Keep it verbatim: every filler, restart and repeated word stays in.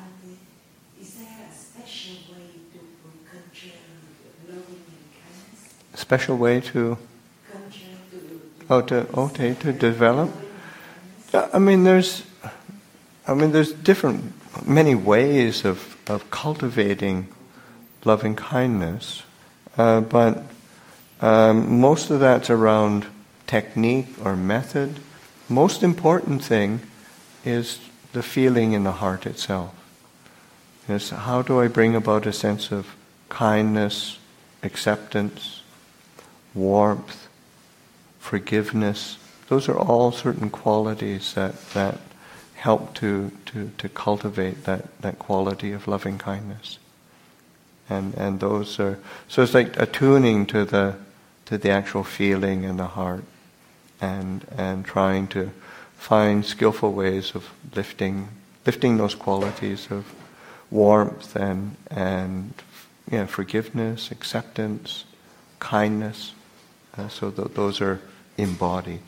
is there a special way to conjure loving and kindness? Special way to Conjure to, to oh to okay to develop. Yeah, I mean, there's, I mean, there's different, many ways of of cultivating loving kindness, uh, but um, most of that's around technique or method. Most important thing is the feeling in the heart itself. Is how do I bring about a sense of kindness, acceptance, warmth, forgiveness? Those are all certain qualities that, that help to, to, to cultivate that, that quality of loving kindness. And and those are, so it's like attuning to the to the actual feeling in the heart, and and trying to find skillful ways of lifting lifting those qualities of warmth and and you know, forgiveness, acceptance, kindness. Uh, so th- those are embodied.